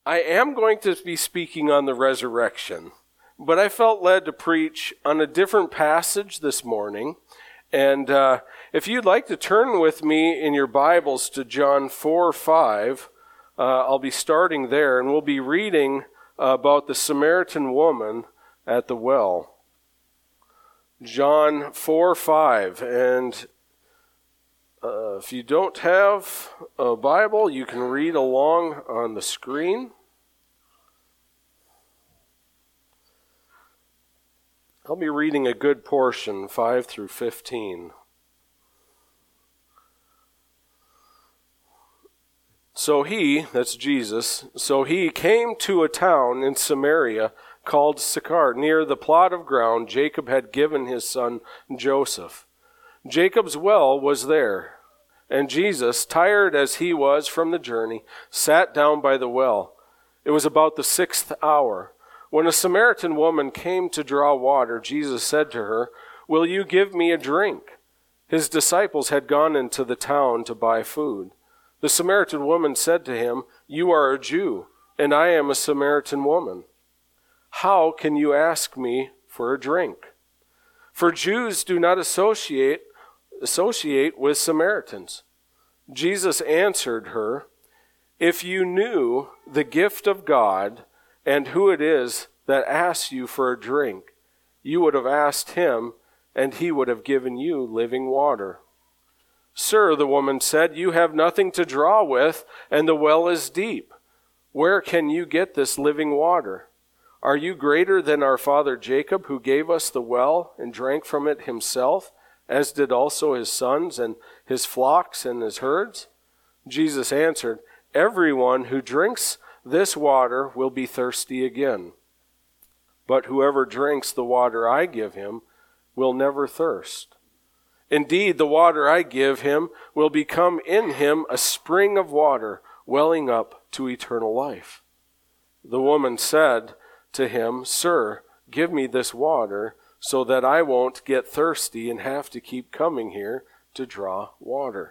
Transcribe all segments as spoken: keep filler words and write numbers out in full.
I am going to be speaking on the resurrection, but I felt led to preach on a different passage this morning. And uh, if you'd like to turn with me in your Bibles to John four five, uh, I'll be starting there, and we'll be reading uh, about the Samaritan woman at the well. John four five, and uh, if you don't have a Bible, you can read along on the screen. I'll be reading a good portion, five through fifteen. So he, that's Jesus, so he came to a town in Samaria called Sychar, near the plot of ground Jacob had given his son Joseph. Jacob's well was there, and Jesus, tired as he was from the journey, sat down by the well. It was about the sixth hour. When a Samaritan woman came to draw water, Jesus said to her, "Will you give me a drink?" His disciples had gone into the town to buy food. The Samaritan woman said to him, "You are a Jew, and I am a Samaritan woman. How can you ask me for a drink?" For Jews do not associate, associate with Samaritans. Jesus answered her, "If you knew the gift of God, and who it is that asks you for a drink, you would have asked him, and he would have given you living water." "Sir," the woman said, "you have nothing to draw with, and the well is deep. Where can you get this living water? Are you greater than our father Jacob, who gave us the well and drank from it himself, as did also his sons and his flocks and his herds?" Jesus answered, "Everyone who drinks this water will be thirsty again. But whoever drinks the water I give him will never thirst. Indeed, the water I give him will become in him a spring of water welling up to eternal life." The woman said to him, "Sir, give me this water so that I won't get thirsty and have to keep coming here to draw water."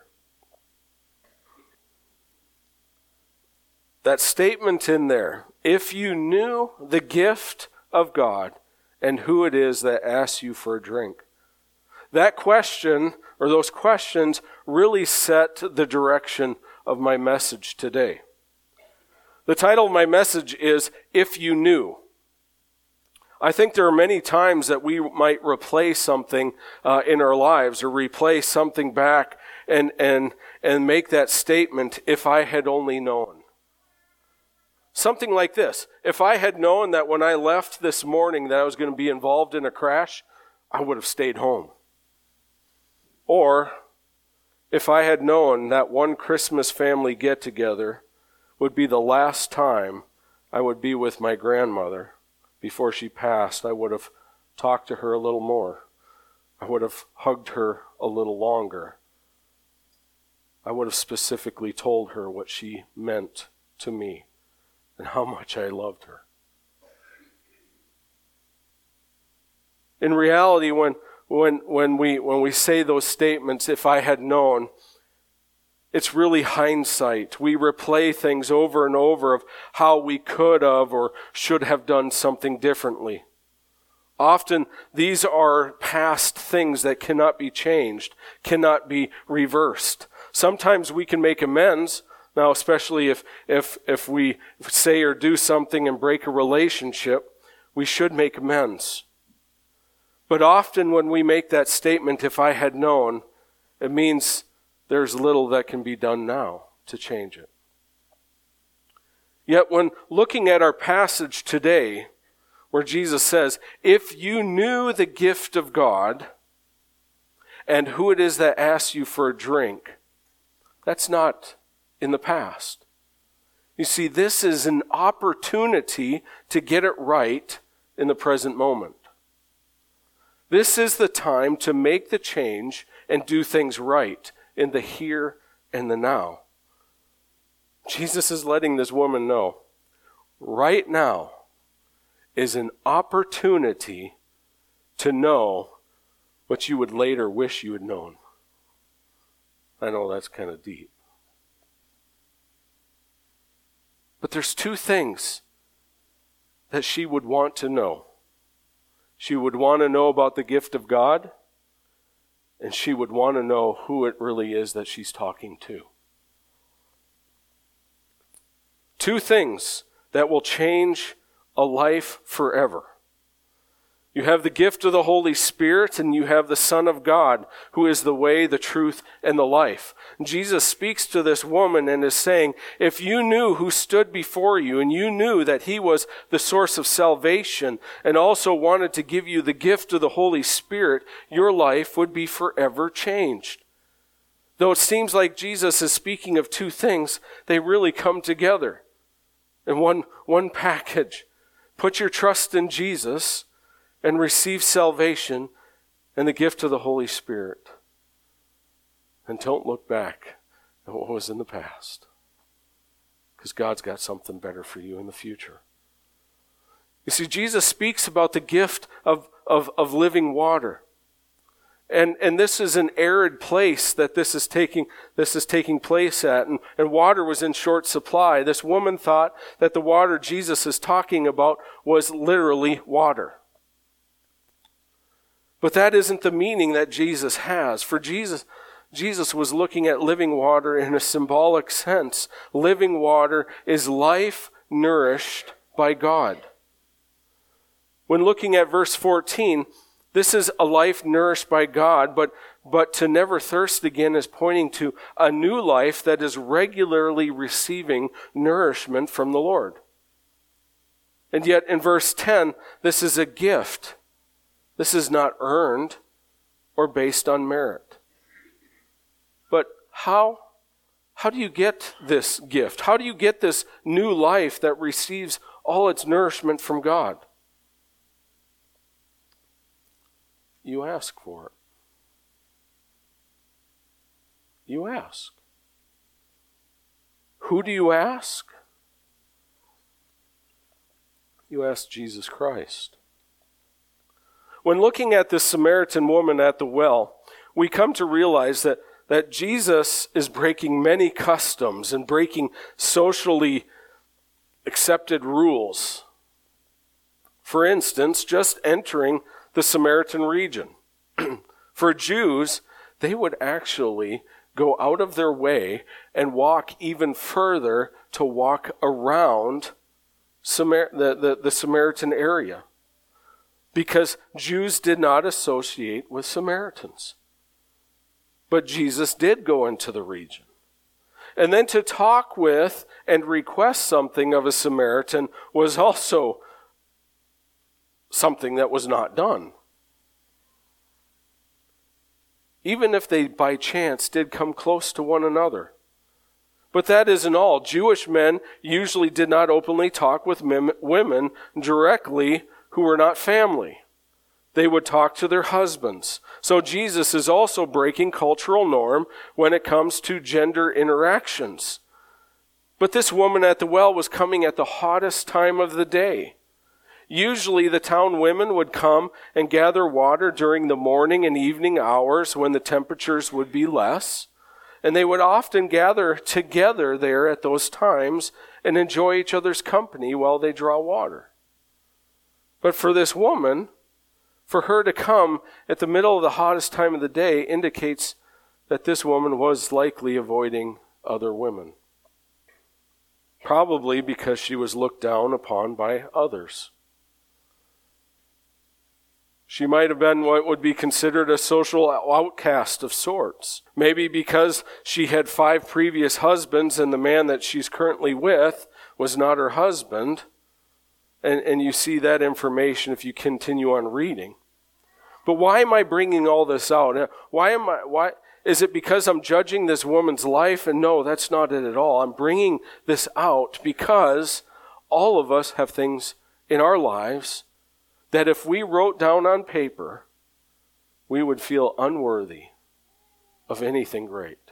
That statement in there, if you knew the gift of God and who it is that asks you for a drink. That question, or those questions, really set the direction of my message today. The title of my message is, If You Knew. I think there are many times that we might replay something uh, in our lives, or replay something back and, and, and make that statement, if I had only known. Something like this: if I had known that when I left this morning that I was going to be involved in a crash, I would have stayed home. Or, if I had known that one Christmas family get-together would be the last time I would be with my grandmother before she passed, I would have talked to her a little more. I would have hugged her a little longer. I would have specifically told her what she meant to me and how much I loved her. In reality, when when when we when we say those statements, if I had known, it's really hindsight. We replay things over and over of how we could have or should have done something differently. Often these are past things that cannot be changed, cannot be reversed. Sometimes we can make amends. Now, especially if, if, if we say or do something and break a relationship, we should make amends. But often when we make that statement, if I had known, it means there's little that can be done now to change it. Yet when looking at our passage today, where Jesus says, if you knew the gift of God and who it is that asks you for a drink, that's not in the past. You see, this is an opportunity to get it right in the present moment. This is the time to make the change and do things right in the here and the now. Jesus is letting this woman know, right now is an opportunity to know what you would later wish you had known. I know that's kind of deep. But there's two things that she would want to know. She would want to know about the gift of God, and she would want to know who it really is that she's talking to. Two things that will change a life forever. You have the gift of the Holy Spirit, and you have the Son of God, who is the way, the truth, and the life. Jesus speaks to this woman and is saying, if you knew who stood before you, and you knew that he was the source of salvation, and also wanted to give you the gift of the Holy Spirit, your life would be forever changed. Though it seems like Jesus is speaking of two things, they really come together in one, one package. Put your trust in Jesus and receive salvation and the gift of the Holy Spirit. And don't look back at what was in the past, because God's got something better for you in the future. You see, Jesus speaks about the gift of, of, of living water. And, and this is an arid place that this is taking, this is taking place at. And, and water was in short supply. This woman thought that the water Jesus is talking about was literally water. But that isn't the meaning that Jesus has. For Jesus, Jesus was looking at living water in a symbolic sense. Living water is life nourished by God. When looking at verse fourteen, this is a life nourished by God, but, but to never thirst again is pointing to a new life that is regularly receiving nourishment from the Lord. And yet in verse ten, this is a gift. This is not earned or based on merit. But how, how do you get this gift? How do you get this new life that receives all its nourishment from God? You ask for it. You ask. Who do you ask? You ask Jesus Christ. When looking at this Samaritan woman at the well, we come to realize that, that Jesus is breaking many customs and breaking socially accepted rules. For instance, just entering the Samaritan region. For Jews, they would actually go out of their way and walk even further to walk around Samar- the, the, the Samaritan area, because Jews did not associate with Samaritans. But Jesus did go into the region. And then to talk with and request something of a Samaritan was also something that was not done. Even if they by chance did come close to one another. But that isn't all. Jewish men usually did not openly talk with women directly who were not family. They would talk to their husbands. So Jesus is also breaking cultural norm when it comes to gender interactions. But this woman at the well was coming at the hottest time of the day. Usually the town women would come and gather water during the morning and evening hours when the temperatures would be less. And they would often gather together there at those times and enjoy each other's company while they draw water. But for this woman, for her to come at the middle of the hottest time of the day indicates that this woman was likely avoiding other women. Probably because she was looked down upon by others. She might have been what would be considered a social outcast of sorts. Maybe because she had five previous husbands and the man that she's currently with was not her husband. And, and you see that information if you continue on reading. But why am I bringing all this out? Why am I, why, is it because I'm judging this woman's life? And no, that's not it at all. I'm bringing this out because all of us have things in our lives that if we wrote down on paper, we would feel unworthy of anything great.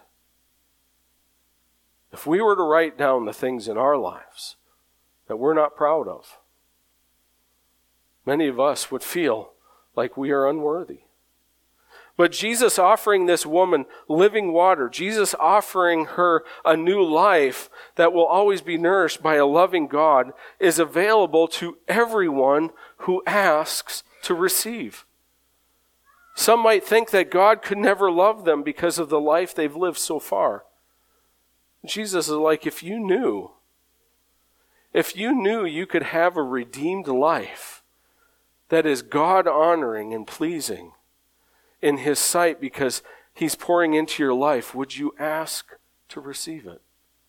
If we were to write down the things in our lives that we're not proud of, many of us would feel like we are unworthy. But Jesus offering this woman living water, Jesus offering her a new life that will always be nourished by a loving God, is available to everyone who asks to receive. Some might think that God could never love them because of the life they've lived so far. Jesus is like, if you knew, if you knew you could have a redeemed life that is God-honoring and pleasing in His sight because He's pouring into your life, would you ask to receive it?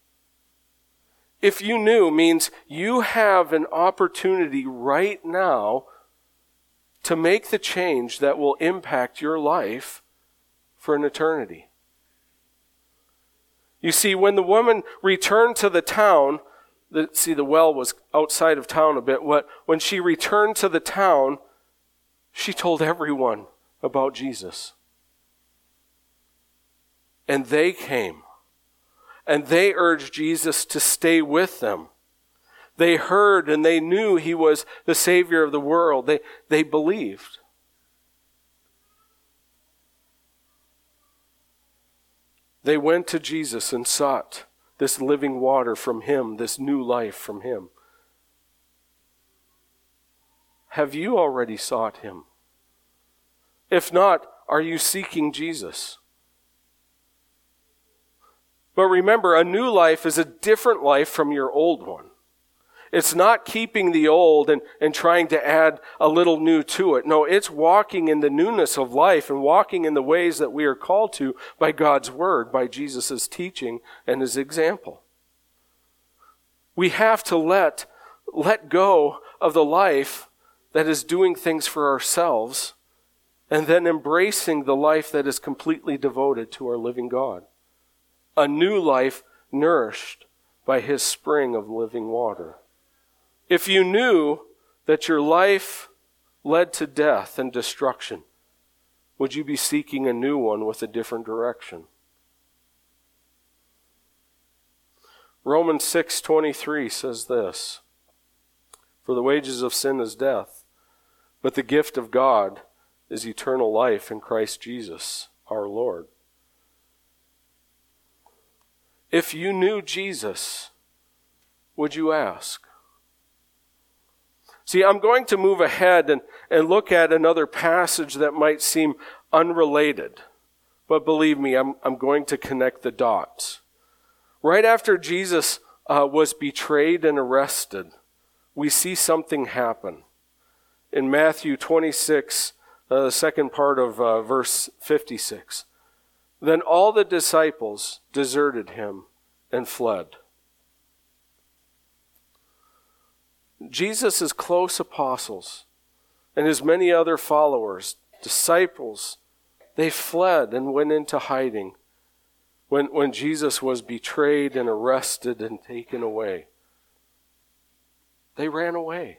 If you knew means you have an opportunity right now to make the change that will impact your life for an eternity. You see, when the woman returned to the town, the, see, the well was outside of town a bit. What, when she returned to the town, she told everyone about Jesus. And they came. And they urged Jesus to stay with them. They heard and they knew He was the Savior of the world. They, they believed. They went to Jesus and sought this living water from Him, this new life from Him. Have you already sought Him? If not, are you seeking Jesus? But remember, a new life is a different life from your old one. It's not keeping the old and, and trying to add a little new to it. No, it's walking in the newness of life and walking in the ways that we are called to by God's Word, by Jesus' teaching and His example. We have to let, let go of the life that is doing things for ourselves and then embracing the life that is completely devoted to our living God. A new life nourished by His spring of living water. If you knew that your life led to death and destruction, would you be seeking a new one with a different direction? Romans six twenty-three says this, "For the wages of sin is death, but the gift of God is eternal life in Christ Jesus our Lord." If you knew Jesus, would you ask? See, I'm going to move ahead and, and look at another passage that might seem unrelated. But believe me, I'm, I'm going to connect the dots. Right after Jesus uh, was betrayed and arrested, we see something happen. In Matthew twenty-six, uh, the second part of uh, verse fifty-six. Then all the disciples deserted Him and fled. Jesus' close apostles and His many other followers, disciples, they fled and went into hiding when, when Jesus was betrayed and arrested and taken away. They ran away.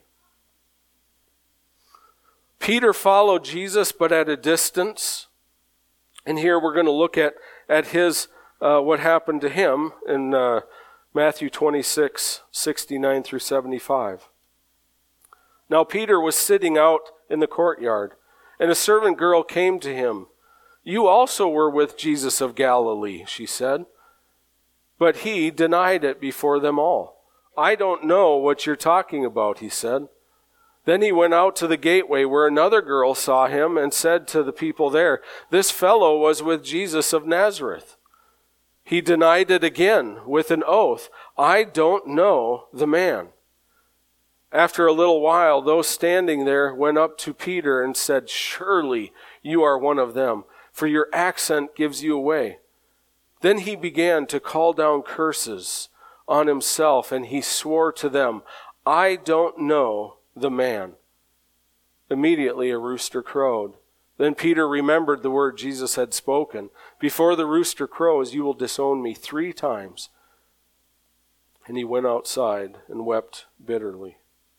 Peter followed Jesus, but at a distance. And here we're going to look at, at his uh, what happened to him in uh, Matthew twenty-six, sixty-nine through seventy-five. Now Peter was sitting out in the courtyard, and a servant girl came to him. "You also were with Jesus of Galilee," she said. But he denied it before them all. "I don't know what you're talking about," he said. Then he went out to the gateway where another girl saw him and said to the people there, "This fellow was with Jesus of Nazareth." He denied it again with an oath, "I don't know the man." After a little while, those standing there went up to Peter and said, "Surely you are one of them, for your accent gives you away." Then he began to call down curses on himself, and he swore to them, "I don't know the man." Immediately a rooster crowed. Then Peter remembered the word Jesus had spoken, "Before the rooster crows, you will disown me three times." And he went outside and wept bitterly.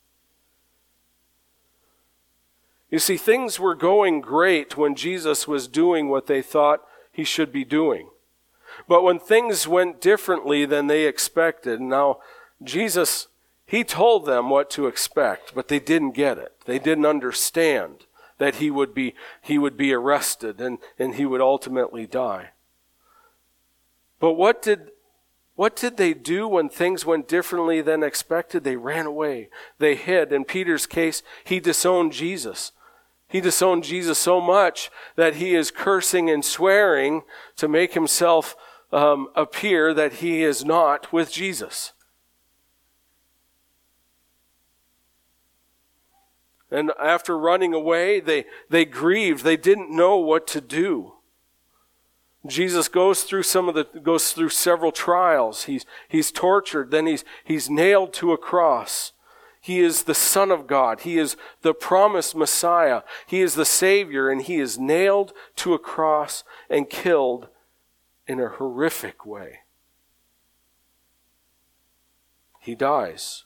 You see, things were going great when Jesus was doing what they thought He should be doing. But when things went differently than they expected, now Jesus, He told them what to expect, but they didn't get it. They didn't understand that he would be he would be arrested and, and he would ultimately die. But what did what did they do when things went differently than expected? They ran away. They hid. In Peter's case, he disowned Jesus. He disowned Jesus so much that he is cursing and swearing to make himself um, appear that he is not with Jesus. And after running away, they, they grieved. They didn't know what to do. Jesus goes through some of the goes through several trials. He's he's tortured, then he's he's nailed to a cross. He is the Son of God. He is the promised Messiah. He is the Savior, and he is nailed to a cross and killed in a horrific way. He dies.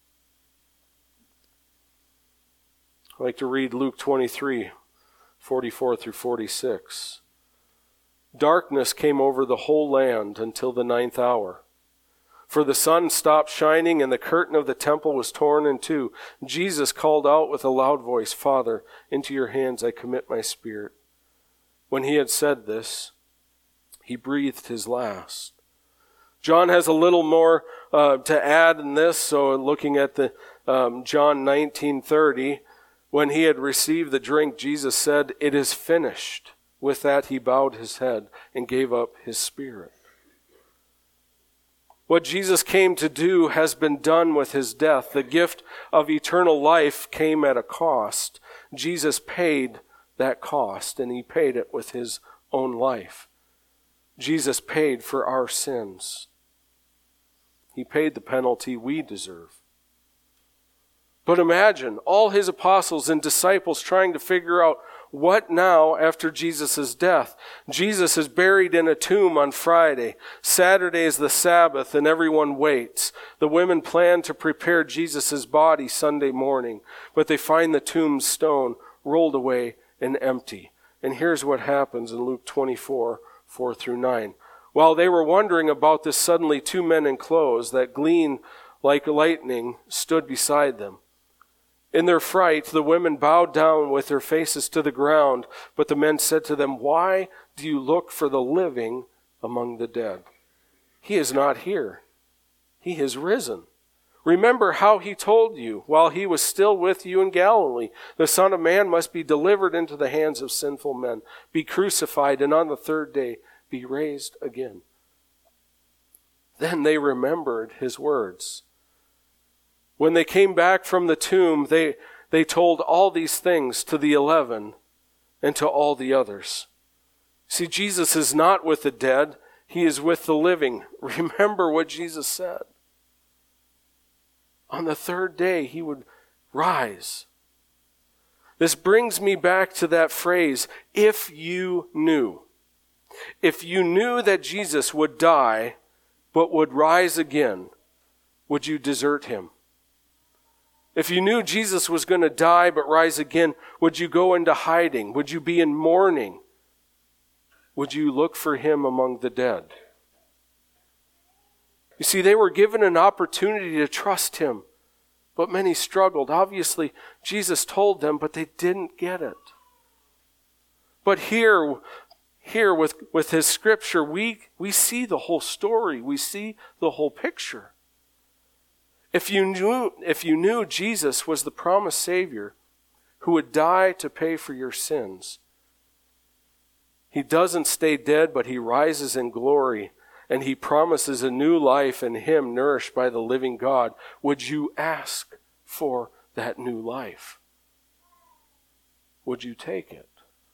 I'd like to read Luke twenty-three, forty-four through forty-six. Darkness came over the whole land until the ninth hour. For the sun stopped shining and the curtain of the temple was torn in two. Jesus called out with a loud voice, "Father, into your hands I commit my spirit." When he had said this, he breathed his last. John has a little more uh, to add in this. So looking at the um, John nineteen thirty, when he had received the drink, Jesus said, "It is finished." With that, he bowed his head and gave up his spirit. What Jesus came to do has been done with his death. The gift of eternal life came at a cost. Jesus paid that cost, and he paid it with his own life. Jesus paid for our sins. He paid the penalty we deserve. But imagine all his apostles and disciples trying to figure out what now after Jesus' death. Jesus is buried in a tomb on Friday. Saturday is the Sabbath and everyone waits. The women plan to prepare Jesus' body Sunday morning, but they find the tomb stone rolled away and empty. And here's what happens in Luke twenty-four, four through nine. While they were wondering about this, suddenly two men in clothes that gleamed like lightning stood beside them. In their fright, the women bowed down with their faces to the ground, but the men said to them, "Why do you look for the living among the dead? He is not here. He has risen. Remember how he told you while he was still with you in Galilee, the Son of Man must be delivered into the hands of sinful men, be crucified, and on the third day be raised again." Then they remembered his words. When they came back from the tomb, they, they told all these things to the eleven and to all the others. See, Jesus is not with the dead. He is with the living. Remember what Jesus said. On the third day, he would rise. This brings me back to that phrase, if you knew. If you knew that Jesus would die but would rise again, would you desert him? If you knew Jesus was going to die but rise again, would you go into hiding? Would you be in mourning? Would you look for him among the dead? You see, they were given an opportunity to trust him, but many struggled. Obviously, Jesus told them, but they didn't get it. But here, here with, with his scripture, we, we see the whole story. We see the whole picture. If you knew, if you knew Jesus was the promised Savior who would die to pay for your sins, he doesn't stay dead, but he rises in glory, and he promises a new life in him nourished by the living God. Would you ask for that new life? Would you take it?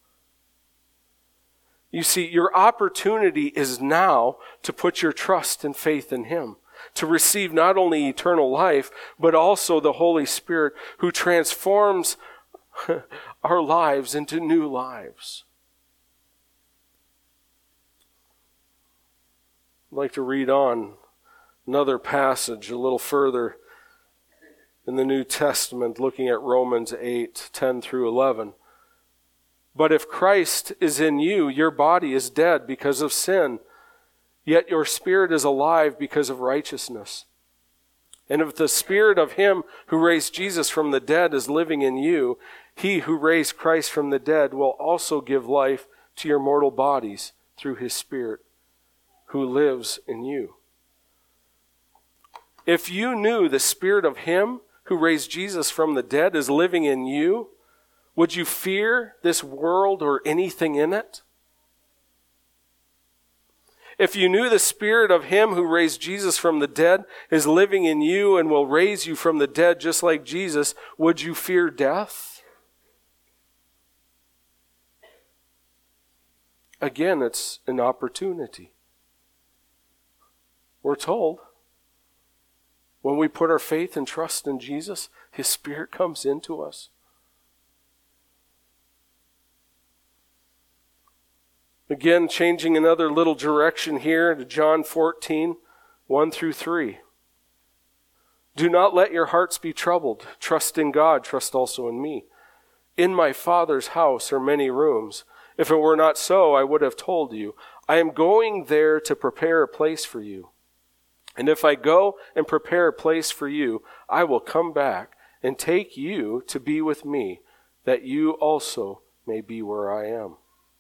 You see, your opportunity is now to put your trust and faith in him, to receive not only eternal life, but also the Holy Spirit who transforms our lives into new lives. I'd like to read on another passage a little further in the New Testament, looking at Romans eight, ten through eleven. But if Christ is in you, your body is dead because of sin, yet your spirit is alive because of righteousness. And if the spirit of him who raised Jesus from the dead is living in you, He who raised Christ from the dead will also give life to your mortal bodies through his Spirit, who lives in you. If you knew the Spirit of him who raised Jesus from the dead is living in you, would you fear this world or anything in it? If you knew the Spirit of him who raised Jesus from the dead is living in you and will raise you from the dead just like Jesus, would you fear death? Again, it's an opportunity. We're told when we put our faith and trust in Jesus, his Spirit comes into us. Again, changing another little direction here to John fourteen, one through three. Do not let your hearts be troubled. Trust in God, trust also in me. In my Father's house are many rooms. If it were not so, I would have told you. I am going there to prepare a place for you. And if I go and prepare a place for you, I will come back and take you to be with me, that you also may be where I am.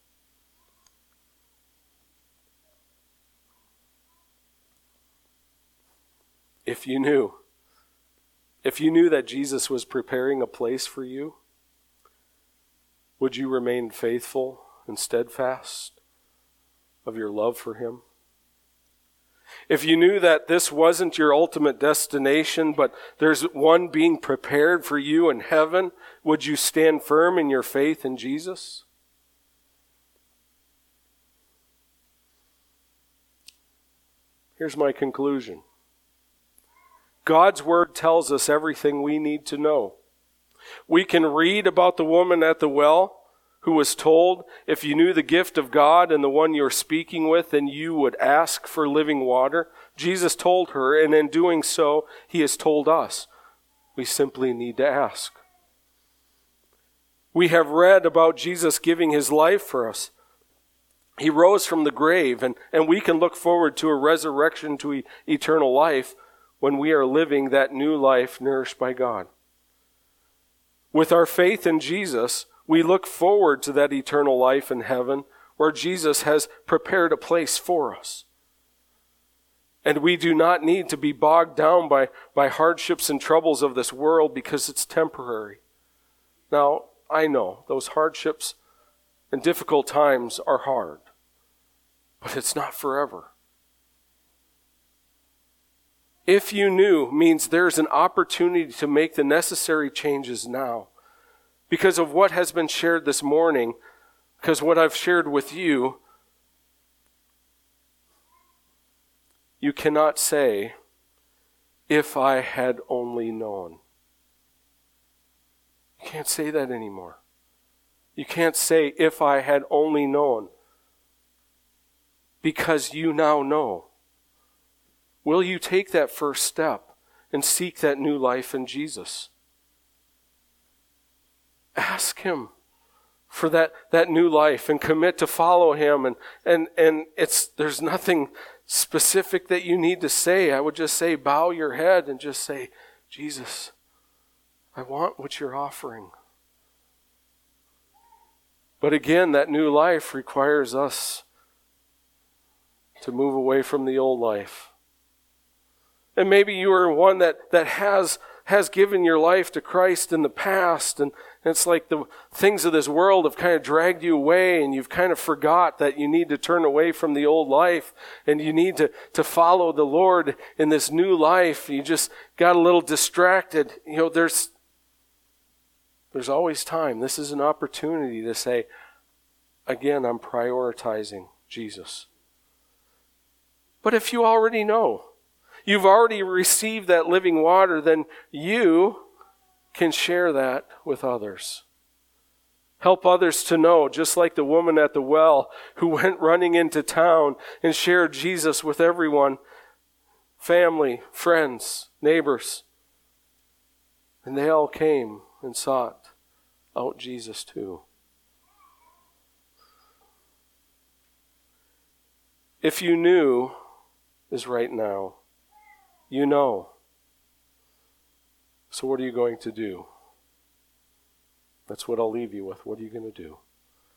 If you knew, if you knew that Jesus was preparing a place for you, would you remain faithful and steadfast of your love for him? If you knew that this wasn't your ultimate destination, but there's one being prepared for you in heaven, would you stand firm in your faith in Jesus? Here's my conclusion. God's word tells us everything we need to know. We can read about the woman at the well who was told, if you knew the gift of God and the one you're speaking with, then you would ask for living water. Jesus told her, and in doing so, he has told us. We simply need to ask. We have read about Jesus giving his life for us. He rose from the grave, and, and we can look forward to a resurrection to e- eternal life when we are living that new life nourished by God. With our faith in Jesus, we look forward to that eternal life in heaven where Jesus has prepared a place for us. And we do not need to be bogged down by, by hardships and troubles of this world because it's temporary. Now, I know those hardships and difficult times are hard, but it's not forever. If you knew means there's an opportunity to make the necessary changes now. Because of what has been shared this morning, because what I've shared with you, you cannot say, if I had only known. You can't say that anymore. You can't say, if I had only known. Because you now know. Will you take that first step and seek that new life in Jesus? Ask him for that, that new life and commit to follow him. And, and, and it's there's nothing specific that you need to say. I would just say, bow your head and just say, Jesus, I want what you're offering. But again, that new life requires us to move away from the old life. And maybe you are one that, that has, has given your life to Christ in the past, and it's like the things of this world have kind of dragged you away, and you've kind of forgot that you need to turn away from the old life, and you need to, to follow the Lord in this new life. You just got a little distracted. You know, there's, there's always time. This is an opportunity to say, again, I'm prioritizing Jesus. But if you already know, you've already received that living water, then you can share that with others. Help others to know, just like the woman at the well who went running into town and shared Jesus with everyone, family, friends, neighbors. And they all came and sought out Jesus too. If you knew is right now, you know. So what are you going to do? That's what I'll leave you with. What are you going to do?